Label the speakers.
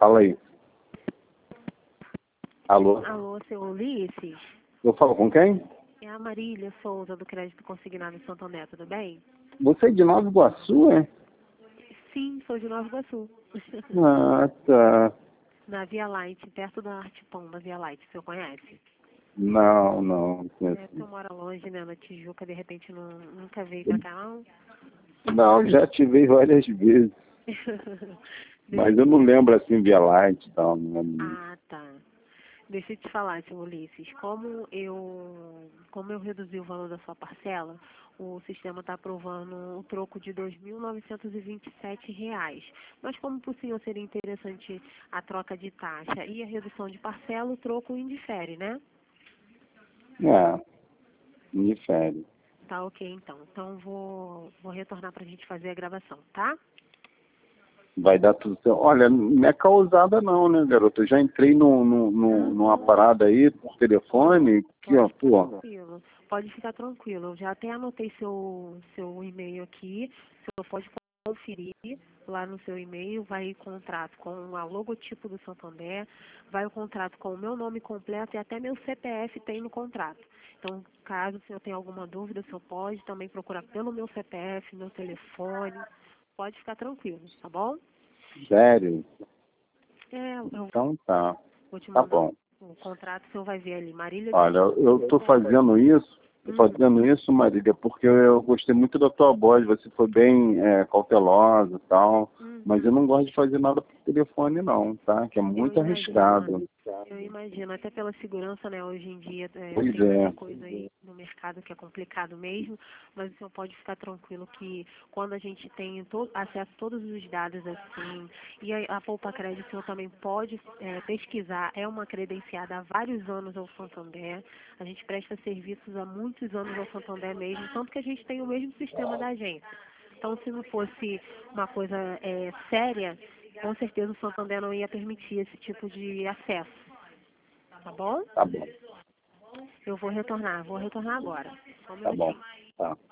Speaker 1: Fala aí. Alô?
Speaker 2: Alô, seu Ulisses?
Speaker 1: Eu falo com quem?
Speaker 2: É a Marília Souza, do Crédito Consignado em Santo André, tudo bem?
Speaker 1: Você é de Nova Iguaçu, é?
Speaker 2: Sim, sou de Nova Iguaçu.
Speaker 1: Ah, tá.
Speaker 2: Na Via Light, perto da Artipão, da Via Light, o senhor conhece?
Speaker 1: Não
Speaker 2: É,
Speaker 1: conheço.
Speaker 2: tu mora longe, né, na Tijuca, de repente nunca veio pra cá, não?
Speaker 1: Não, já ativei várias vezes.
Speaker 2: Deixa
Speaker 1: Mas
Speaker 2: eu
Speaker 1: eu
Speaker 2: te...
Speaker 1: não lembro assim, Via Light e tal. Não.
Speaker 2: Ah, tá. Deixa eu te falar, seu Ulisses, como eu reduzi o valor da sua parcela, o sistema está aprovando o troco de R$ 2.927. Mas como para o senhor seria interessante a troca de taxa e a redução de parcela, o troco indifere, né?
Speaker 1: É, indifere.
Speaker 2: Tá ok, então. Então vou retornar para a gente fazer a gravação, tá?
Speaker 1: Vai dar tudo certo. Olha, não é causada não, né, garoto? Eu já entrei numa parada aí por telefone, que, ó,
Speaker 2: Pode ficar
Speaker 1: pô.
Speaker 2: tranquilo. Pode ficar tranquilo. Eu já até anotei seu e-mail aqui. O senhor pode conferir lá no seu e-mail. Vai o contrato com o logotipo do Santander, vai o contrato com o meu nome completo e até meu CPF tem no contrato. Então, caso o senhor tenha alguma dúvida, o senhor pode também procurar pelo meu CPF, meu telefone. Pode ficar tranquilo, tá bom?
Speaker 1: Sério?
Speaker 2: Eu
Speaker 1: Então tá.
Speaker 2: vou te
Speaker 1: Tá
Speaker 2: mandar
Speaker 1: bom.
Speaker 2: o contrato, o senhor vai ver ali. Marília
Speaker 1: Olha,
Speaker 2: Souza.
Speaker 1: eu tô fazendo isso, Marília, porque eu gostei muito da tua voz, você foi bem cautelosa e tal, mas eu não gosto de fazer nada por telefone não, tá? Que é
Speaker 2: Eu
Speaker 1: muito
Speaker 2: imagino.
Speaker 1: arriscado.
Speaker 2: Eu imagino, até pela segurança, né? Hoje em dia
Speaker 1: Pois
Speaker 2: tem muita
Speaker 1: é.
Speaker 2: coisa aí no mercado que é complicado mesmo, mas o senhor pode ficar tranquilo que quando a gente tem acesso a todos os dados assim, e a Poupa Crédito, o senhor também pode pesquisar, é uma credenciada há vários anos ao Santander, a gente presta serviços há muitos anos ao Santander mesmo, tanto que a gente tem o mesmo sistema da agência. Então, se não fosse uma coisa séria, com certeza o Santander não ia permitir esse tipo de acesso. Tá bom?
Speaker 1: Tá bom,
Speaker 2: Eu vou retornar agora. Só um
Speaker 1: tá bom.
Speaker 2: minutinho.
Speaker 1: Tá.